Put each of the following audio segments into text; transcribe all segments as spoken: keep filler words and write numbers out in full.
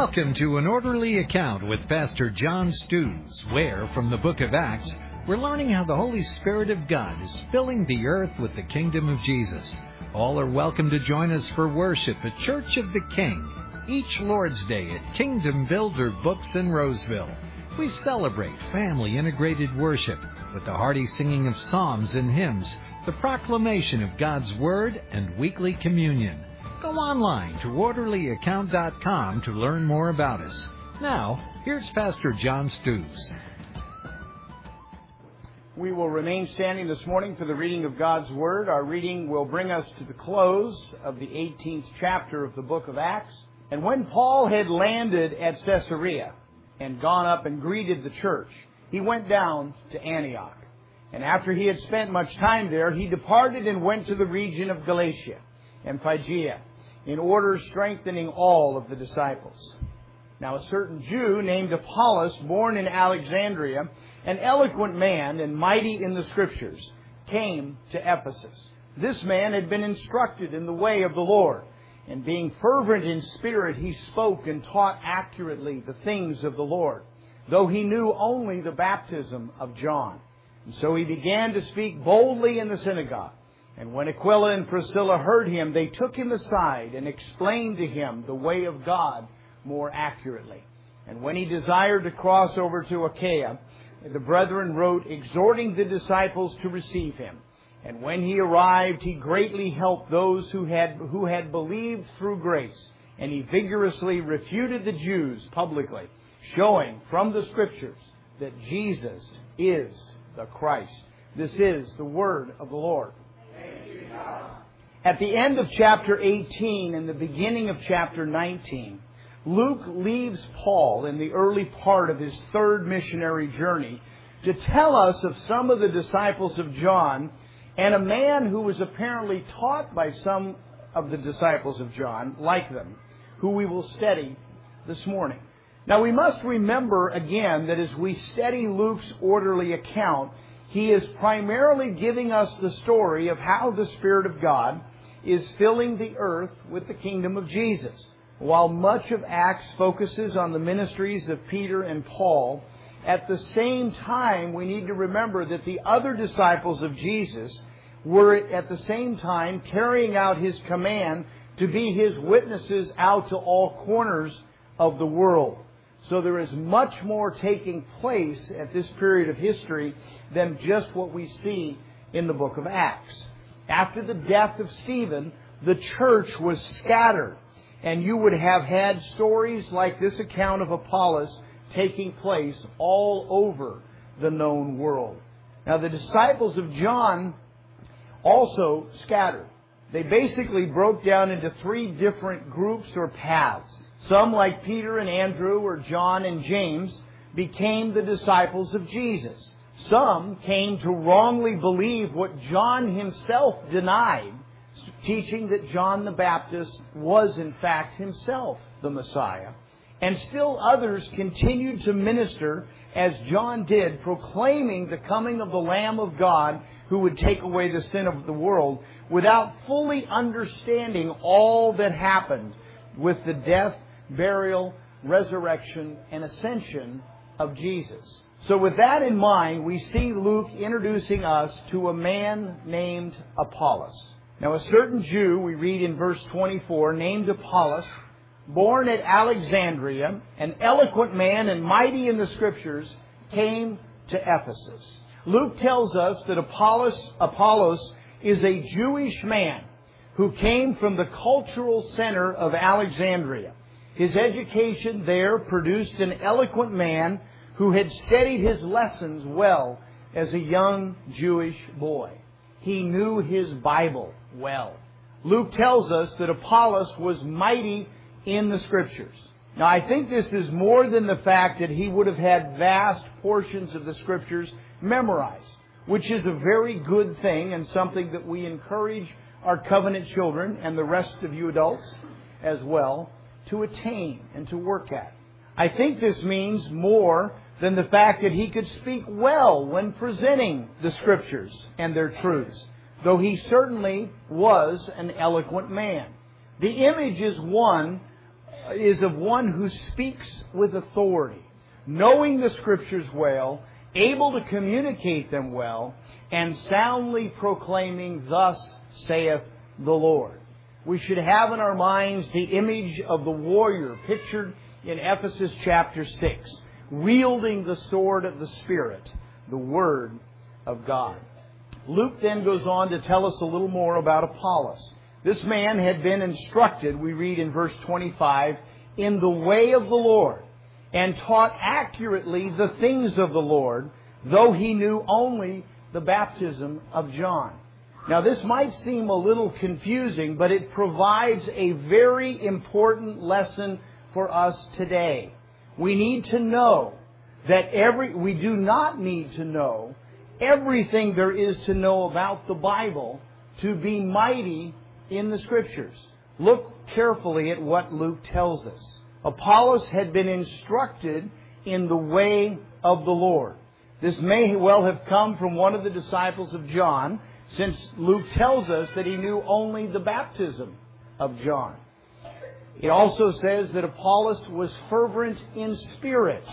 Welcome to An Orderly Account with Pastor John Stews, where, from the book of Acts, we're learning how the Holy Spirit of God is filling the earth with the kingdom of Jesus. All are welcome to join us for worship at Church of the King, each Lord's Day at Kingdom Builder Books in Roseville. We celebrate family-integrated worship with the hearty singing of psalms and hymns, the proclamation of God's Word, and weekly communion. Go online to orderly account dot com to learn more about us. Now, here's Pastor John Stews. We will remain standing this morning for the reading of God's Word. Our reading will bring us to the close of the eighteenth chapter of the book of Acts. And when Paul had landed at Caesarea and gone up and greeted the church, he went down to Antioch. And after he had spent much time there, he departed and went to the region of Galatia and Phrygia, in order strengthening all of the disciples. Now a certain Jew named Apollos, born in Alexandria, an eloquent man and mighty in the Scriptures, came to Ephesus. This man had been instructed in the way of the Lord, and being fervent in spirit, he spoke and taught accurately the things of the Lord, though he knew only the baptism of John. And so he began to speak boldly in the synagogue. And when Aquila and Priscilla heard him, they took him aside and explained to him the way of God more accurately. And when he desired to cross over to Achaia, the brethren wrote, exhorting the disciples to receive him. And when he arrived, he greatly helped those who had who had believed through grace. And he vigorously refuted the Jews publicly, showing from the Scriptures that Jesus is the Christ. This is the word of the Lord. At the end of chapter eighteen and the beginning of chapter nineteen, Luke leaves Paul in the early part of his third missionary journey to tell us of some of the disciples of John and a man who was apparently taught by some of the disciples of John, like them, who we will study this morning. Now we must remember again that as we study Luke's orderly account, he is primarily giving us the story of how the Spirit of God is filling the earth with the kingdom of Jesus. While much of Acts focuses on the ministries of Peter and Paul, at the same time we need to remember that the other disciples of Jesus were at the same time carrying out His command to be His witnesses out to all corners of the world. So there is much more taking place at this period of history than just what we see in the book of Acts. After the death of Stephen, the church was scattered, and you would have had stories like this account of Apollos taking place all over the known world. Now the disciples of John also scattered. They basically broke down into three different groups or paths. Some, like Peter and Andrew or John and James, became the disciples of Jesus. Some came to wrongly believe what John himself denied, teaching that John the Baptist was in fact himself the Messiah. And still others continued to minister as John did, proclaiming the coming of the Lamb of God who would take away the sin of the world, without fully understanding all that happened with the death, burial, resurrection, and ascension of Jesus. So with that in mind, we see Luke introducing us to a man named Apollos. Now a certain Jew, we read in verse twenty-four, named Apollos, born at Alexandria, an eloquent man and mighty in the Scriptures, came to Ephesus. Luke tells us that Apollos, Apollos is a Jewish man who came from the cultural center of Alexandria. His education there produced an eloquent man who had studied his lessons well as a young Jewish boy. He knew his Bible well. Luke tells us that Apollos was mighty in the Scriptures. Now, I think this is more than the fact that he would have had vast portions of the Scriptures memorized, which is a very good thing and something that we encourage our covenant children and the rest of you adults as well to attain and to work at. I think this means more than the fact that he could speak well when presenting the Scriptures and their truths, though he certainly was an eloquent man. The image is one is of one who speaks with authority, knowing the Scriptures well, able to communicate them well, and soundly proclaiming, "Thus saith the Lord." We should have in our minds the image of the warrior pictured in Ephesus chapter six, wielding the sword of the Spirit, the Word of God. Luke then goes on to tell us a little more about Apollos. This man had been instructed, we read in verse twenty-five, in the way of the Lord, and taught accurately the things of the Lord, though he knew only the baptism of John. Now this might seem a little confusing, but it provides a very important lesson for us today. We need to know that every, we do not need to know everything there is to know about the Bible to be mighty in the Scriptures. Look carefully at what Luke tells us. Apollos had been instructed in the way of the Lord. This may well have come from one of the disciples of John, since Luke tells us that he knew only the baptism of John. It also says that Apollos was fervent in spirit.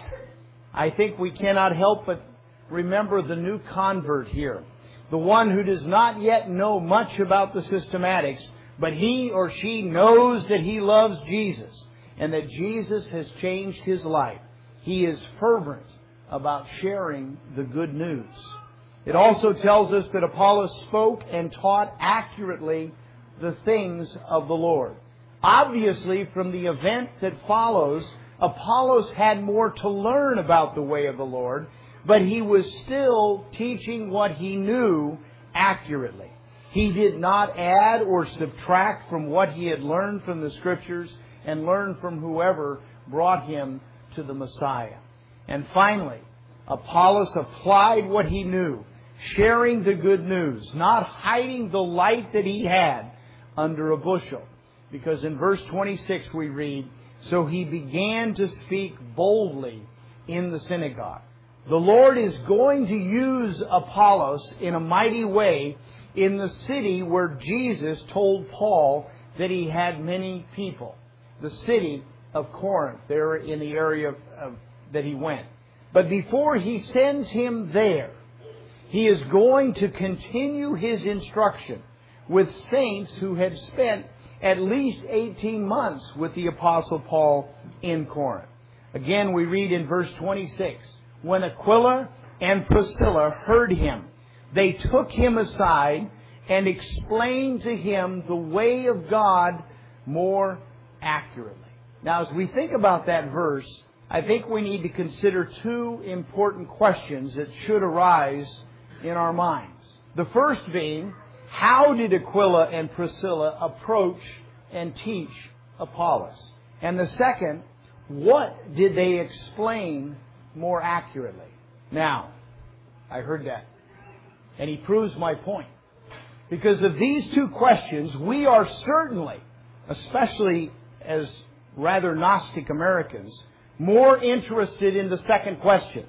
I think we cannot help but remember the new convert here, the one who does not yet know much about the systematics, but he or she knows that he loves Jesus and that Jesus has changed his life. He is fervent about sharing the good news. It also tells us that Apollos spoke and taught accurately the things of the Lord. Obviously, from the event that follows, Apollos had more to learn about the way of the Lord, but he was still teaching what he knew accurately. He did not add or subtract from what he had learned from the Scriptures and learned from whoever brought him to the Messiah. And finally, Apollos applied what he knew, sharing the good news, not hiding the light that he had under a bushel. Because in verse twenty-six we read, "So he began to speak boldly in the synagogue." The Lord is going to use Apollos in a mighty way in the city where Jesus told Paul that he had many people. The city of Corinth, there in the area of, of, that he went. But before he sends him there, he is going to continue his instruction with saints who had spent at least eighteen months with the Apostle Paul in Corinth. Again, we read in verse twenty-six, "When Aquila and Priscilla heard him, they took him aside and explained to him the way of God more accurately." Now, as we think about that verse, I think we need to consider two important questions that should arise in our minds. The first being, how did Aquila and Priscilla approach and teach Apollos? And the second, what did they explain more accurately? Now, I heard that. And he proves my point. Because of these two questions, we are certainly, especially as rather Gnostic Americans, more interested in the second question.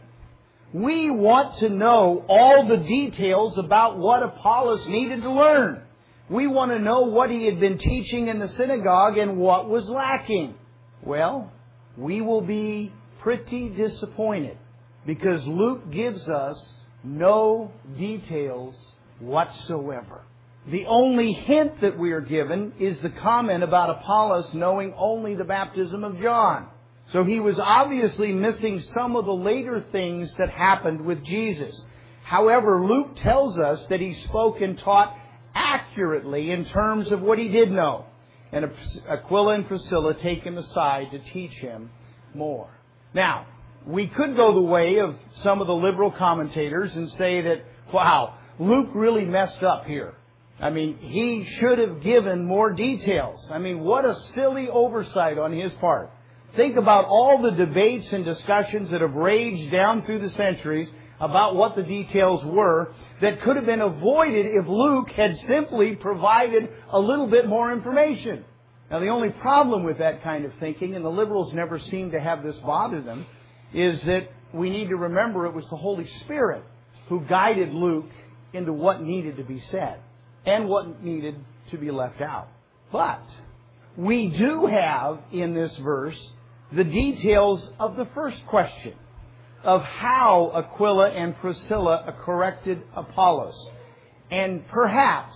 We want to know all the details about what Apollos needed to learn. We want to know what he had been teaching in the synagogue and what was lacking. Well, we will be pretty disappointed because Luke gives us no details whatsoever. The only hint that we are given is the comment about Apollos knowing only the baptism of John. So he was obviously missing some of the later things that happened with Jesus. However, Luke tells us that he spoke and taught accurately in terms of what he did know. And Aquila and Priscilla take him aside to teach him more. Now, we could go the way of some of the liberal commentators and say that, wow, Luke really messed up here. I mean, he should have given more details. I mean, what a silly oversight on his part. Think about all the debates and discussions that have raged down through the centuries about what the details were that could have been avoided if Luke had simply provided a little bit more information. Now, the only problem with that kind of thinking, and the liberals never seem to have this bother them, is that we need to remember it was the Holy Spirit who guided Luke into what needed to be said and what needed to be left out. But we do have in this verse the details of the first question of how Aquila and Priscilla corrected Apollos. And perhaps,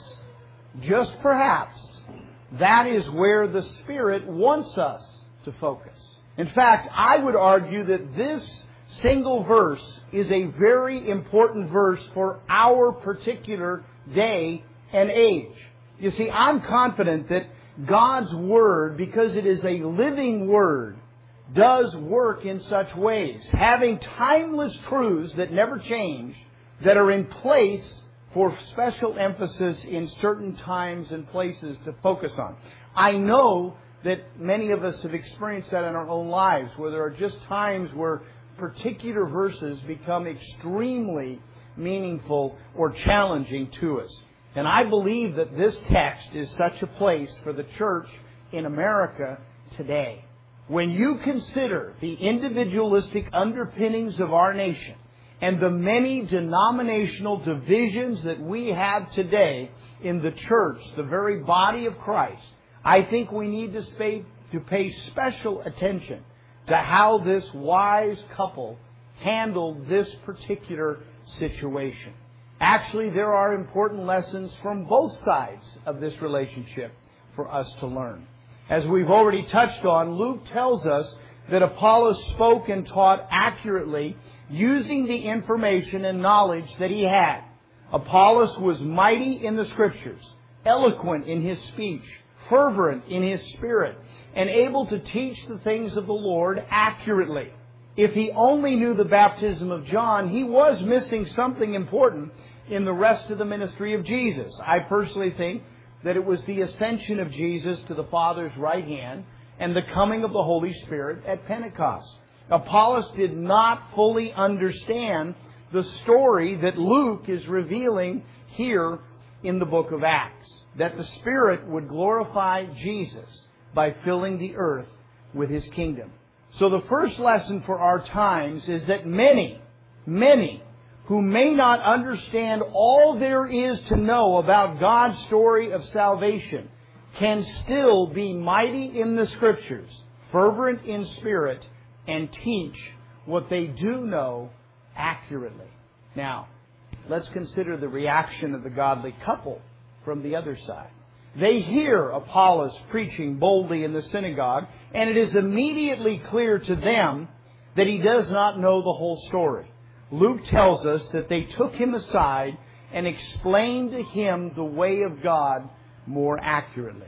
just perhaps, that is where the Spirit wants us to focus. In fact, I would argue that this single verse is a very important verse for our particular day and age. You see, I'm confident that God's Word, because it is a living Word, does work in such ways, having timeless truths that never change, that are in place for special emphasis in certain times and places to focus on. I know that many of us have experienced that in our own lives, where there are just times where particular verses become extremely meaningful or challenging to us. And I believe that this text is such a place for the church in America today. When you consider the individualistic underpinnings of our nation and the many denominational divisions that we have today in the church, the very body of Christ, I think we need to pay, to pay special attention to how this wise couple handled this particular situation. Actually, there are important lessons from both sides of this relationship for us to learn. As we've already touched on, Luke tells us that Apollos spoke and taught accurately using the information and knowledge that he had. Apollos was mighty in the Scriptures, eloquent in his speech, fervent in his spirit, and able to teach the things of the Lord accurately. If he only knew the baptism of John, he was missing something important in the rest of the ministry of Jesus. I personally think that it was the ascension of Jesus to the Father's right hand and the coming of the Holy Spirit at Pentecost. Apollos did not fully understand the story that Luke is revealing here in the book of Acts, that the Spirit would glorify Jesus by filling the earth with His kingdom. So the first lesson for our times is that many, many who may not understand all there is to know about God's story of salvation can still be mighty in the Scriptures, fervent in spirit, and teach what they do know accurately. Now, let's consider the reaction of the godly couple from the other side. They hear Apollos preaching boldly in the synagogue, and it is immediately clear to them that he does not know the whole story. Luke tells us that they took him aside and explained to him the way of God more accurately.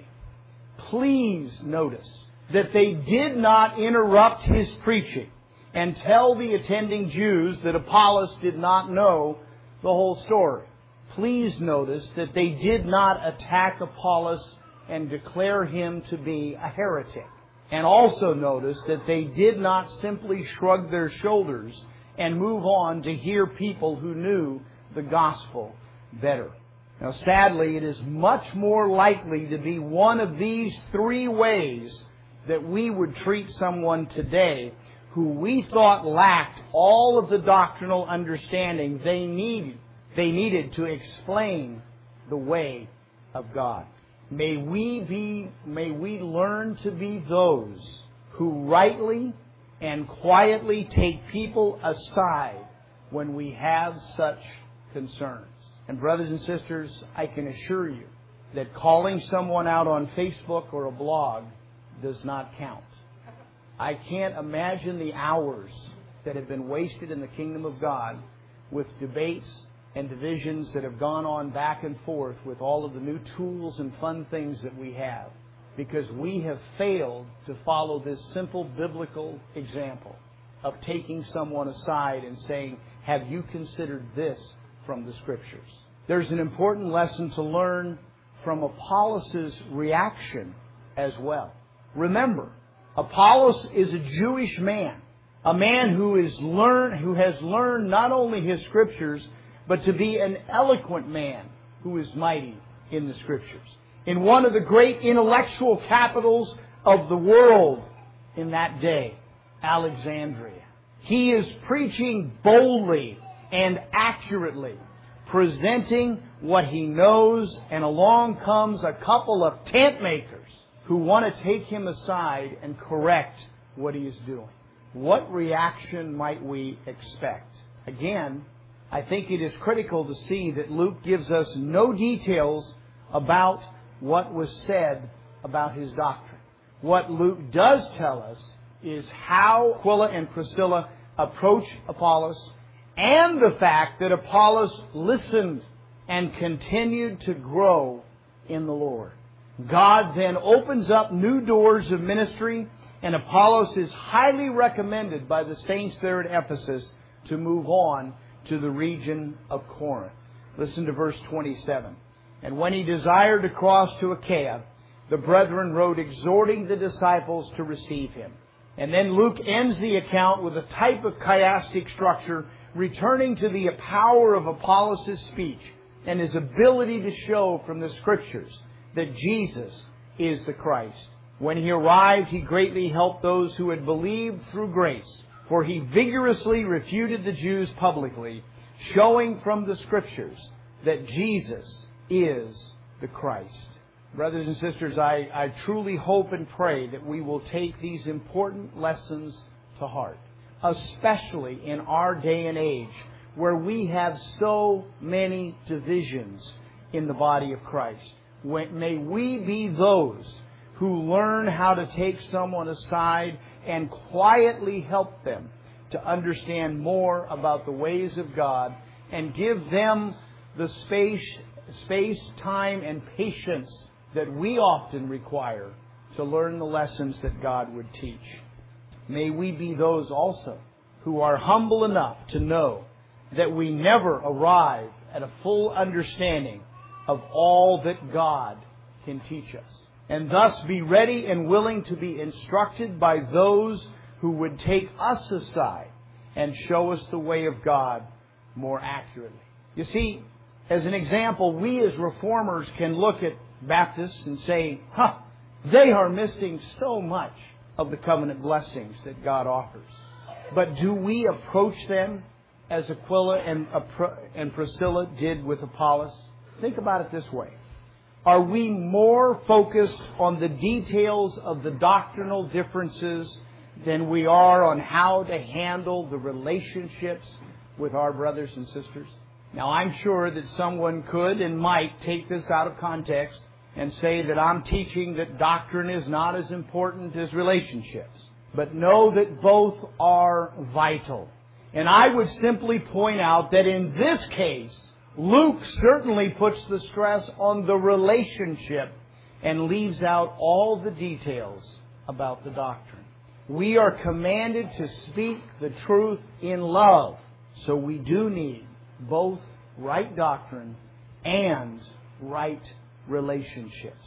Please notice that they did not interrupt his preaching and tell the attending Jews that Apollos did not know the whole story. Please notice that they did not attack Apollos and declare him to be a heretic. And also notice that they did not simply shrug their shoulders and move on to hear people who knew the gospel better. Now, sadly, it is much more likely to be one of these three ways that we would treat someone today who we thought lacked all of the doctrinal understanding they needed, they needed to explain the way of God. May we be, may we learn to be those who rightly and quietly take people aside when we have such concerns. And brothers and sisters, I can assure you that calling someone out on Facebook or a blog does not count. I can't imagine the hours that have been wasted in the kingdom of God with debates and divisions that have gone on back and forth with all of the new tools and fun things that we have, because we have failed to follow this simple biblical example of taking someone aside and saying, have you considered this from the Scriptures? There's an important lesson to learn from Apollos' reaction as well. Remember, Apollos is a Jewish man, a man who is learn, who has learned not only his Scriptures, but to be an eloquent man who is mighty in the Scriptures. In one of the great intellectual capitals of the world in that day, Alexandria. He is preaching boldly and accurately, presenting what he knows, and along comes a couple of tent makers who want to take him aside and correct what he is doing. What reaction might we expect? Again, I think it is critical to see that Luke gives us no details about what was said about his doctrine. What Luke does tell us is how Aquila and Priscilla approached Apollos, and the fact that Apollos listened and continued to grow in the Lord. God then opens up new doors of ministry, and Apollos is highly recommended by the saints there at Ephesus to move on to the region of Corinth. Listen to verse twenty-seven. And when he desired to cross to Achaia, the brethren wrote exhorting the disciples to receive him. And then Luke ends the account with a type of chiastic structure, returning to the power of Apollos' speech and his ability to show from the Scriptures that Jesus is the Christ. When he arrived, he greatly helped those who had believed through grace, for he vigorously refuted the Jews publicly, showing from the Scriptures that Jesus is the Christ. Brothers and sisters, I, I truly hope and pray that we will take these important lessons to heart, especially in our day and age where we have so many divisions in the body of Christ. May we be those who learn how to take someone aside and quietly help them to understand more about the ways of God and give them the space, space, time, and patience that we often require to learn the lessons that God would teach. May we be those also who are humble enough to know that we never arrive at a full understanding of all that God can teach us, and thus be ready and willing to be instructed by those who would take us aside and show us the way of God more accurately. You see, as an example, we as reformers can look at Baptists and say, huh, they are missing so much of the covenant blessings that God offers. But do we approach them as Aquila and, and Priscilla did with Apollos? Think about it this way. Are we more focused on the details of the doctrinal differences than we are on how to handle the relationships with our brothers and sisters? Now, I'm sure that someone could and might take this out of context and say that I'm teaching that doctrine is not as important as relationships. But know that both are vital. And I would simply point out that in this case, Luke certainly puts the stress on the relationship and leaves out all the details about the doctrine. We are commanded to speak the truth in love. So we do need both right doctrine and right relationships.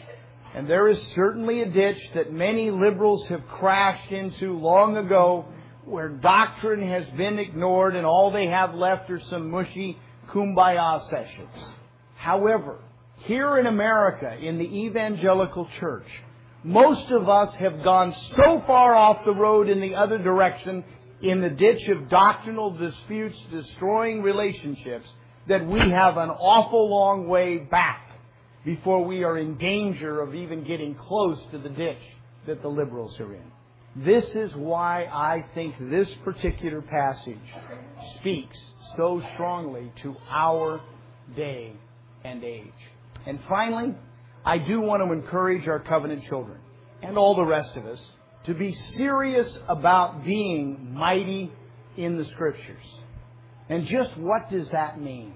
And there is certainly a ditch that many liberals have crashed into long ago, where doctrine has been ignored and all they have left are some mushy kumbaya sessions. However, here in America, in the evangelical church, most of us have gone so far off the road in the other direction, in the ditch of doctrinal disputes destroying relationships, that we have an awful long way back before we are in danger of even getting close to the ditch that the liberals are in. This is why I think this particular passage speaks so strongly to our day and age. And finally, I do want to encourage our covenant children and all the rest of us to be serious about being mighty in the Scriptures. And just what does that mean?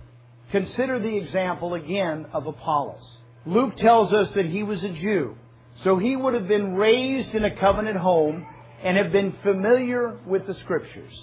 Consider the example again of Apollos. Luke tells us that he was a Jew. So he would have been raised in a covenant home and have been familiar with the Scriptures.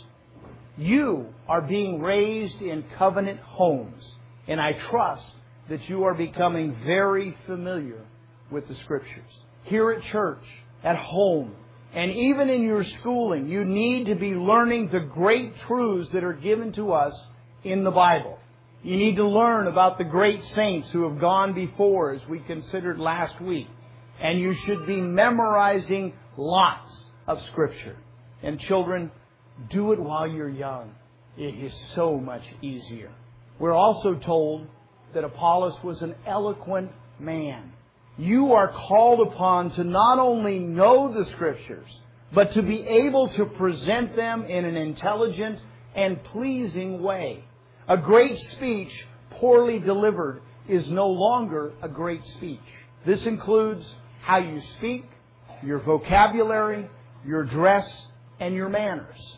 You are being raised in covenant homes. And I trust that you are becoming very familiar with the Scriptures. Here at church, at home, and even in your schooling, you need to be learning the great truths that are given to us in the Bible. You need to learn about the great saints who have gone before, as we considered last week. And you should be memorizing lots of Scripture. And children, do it while you're young. It is so much easier. We're also told that Apollos was an eloquent man. You are called upon to not only know the Scriptures, but to be able to present them in an intelligent and pleasing way. A great speech, poorly delivered, is no longer a great speech. This includes how you speak, your vocabulary, your dress, and your manners.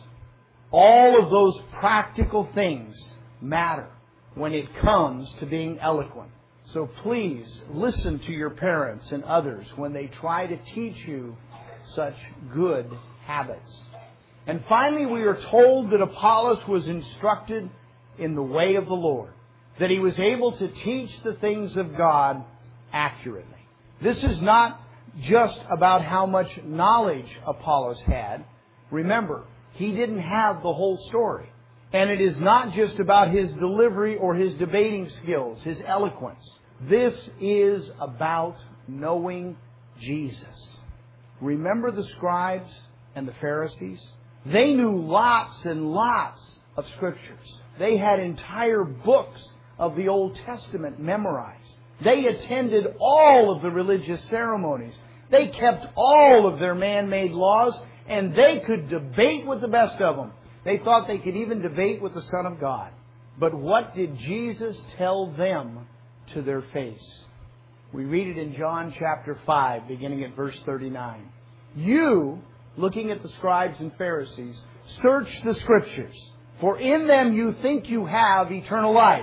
All of those practical things matter when it comes to being eloquent. So please listen to your parents and others when they try to teach you such good habits. And finally, we are told that Apollos was instructed in the way of the Lord, that he was able to teach the things of God accurately. This is not just about how much knowledge Apollos had. Remember, he didn't have the whole story. And it is not just about his delivery or his debating skills, his eloquence. This is about knowing Jesus. Remember the scribes and the Pharisees? They knew lots and lots of Scriptures. They had entire books of the Old Testament memorized. They attended all of the religious ceremonies. They kept all of their man-made laws, and they could debate with the best of them. They thought they could even debate with the Son of God. But what did Jesus tell them to their face? We read it in John chapter five, beginning at verse thirty-nine. You, looking at the scribes and Pharisees, search the Scriptures, for in them you think you have eternal life.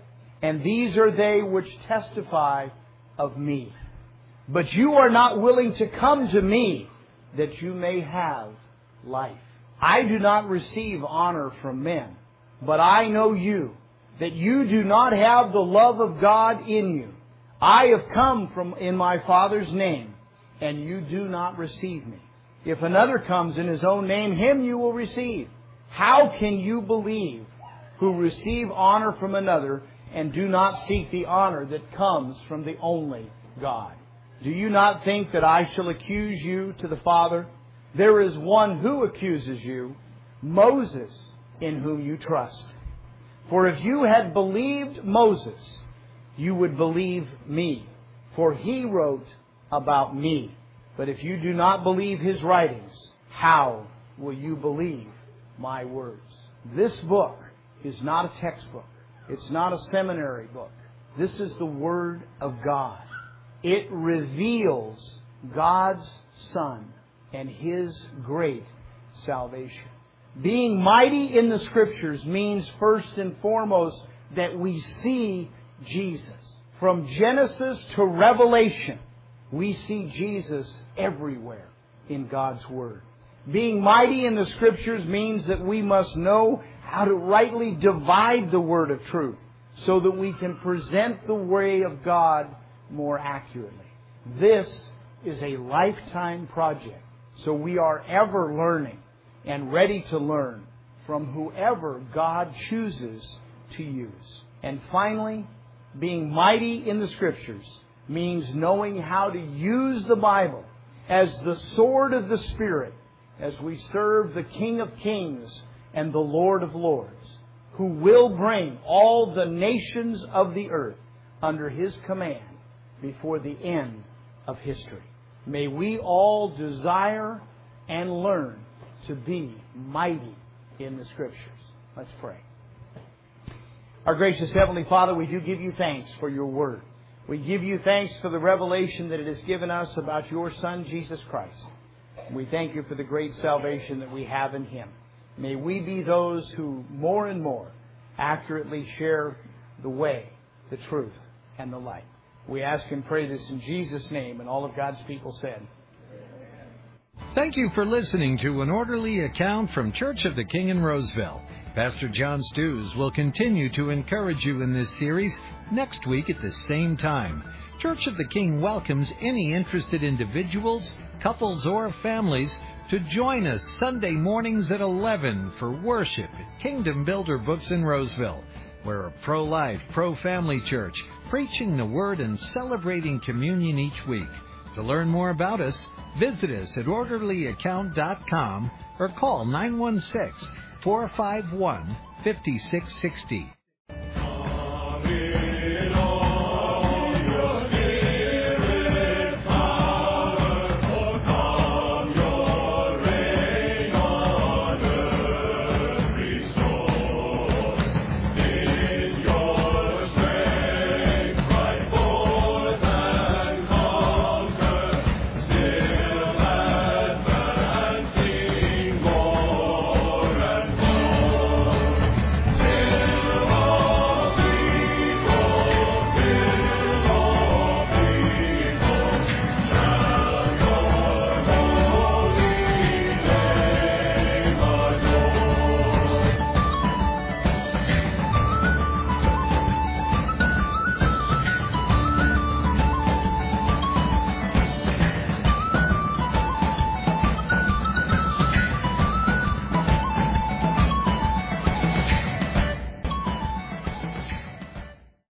And these are they which testify of me. But you are not willing to come to me, that you may have life. I do not receive honor from men, but I know you, that you do not have the love of God in you. I have come from in my Father's name, and you do not receive me. If another comes in his own name, him you will receive. How can you believe who receive honor from another and do not seek the honor that comes from the only God? Do you not think that I shall accuse you to the Father? There is one who accuses you, Moses, in whom you trust. For if you had believed Moses, you would believe me, for he wrote about me. But if you do not believe his writings, how will you believe my words? This book is not a textbook. It's not a seminary book. This is the Word of God. It reveals God's Son and His great salvation. Being mighty in the Scriptures means first and foremost that we see Jesus. From Genesis to Revelation, we see Jesus everywhere in God's Word. Being mighty in the Scriptures means that we must know how to rightly divide the Word of truth so that we can present the way of God more accurately. This is a lifetime project, so we are ever learning and ready to learn from whoever God chooses to use. And finally, being mighty in the Scriptures means knowing how to use the Bible as the sword of the Spirit as we serve the King of Kings and the Lord of Lords, who will bring all the nations of the earth under His command before the end of history. May we all desire and learn to be mighty in the Scriptures. Let's pray. Our gracious Heavenly Father, we do give you thanks for your Word. We give you thanks for the revelation that it has given us about your Son, Jesus Christ. We thank you for the great salvation that we have in Him. May we be those who more and more accurately share the way, the truth, and the light. We ask and pray this in Jesus' name, and all of God's people said. Thank you for listening to An Orderly Account from Church of the King in Roseville. Pastor John Stews will continue to encourage you in this series next week at the same time. Church of the King welcomes any interested individuals, couples, or families to join us Sunday mornings at eleven for worship at Kingdom Builder Books in Roseville. We're a pro-life, pro-family church, preaching the Word and celebrating communion each week. To learn more about us, visit us at orderly account dot com or call nine one six, four five one, five six six zero.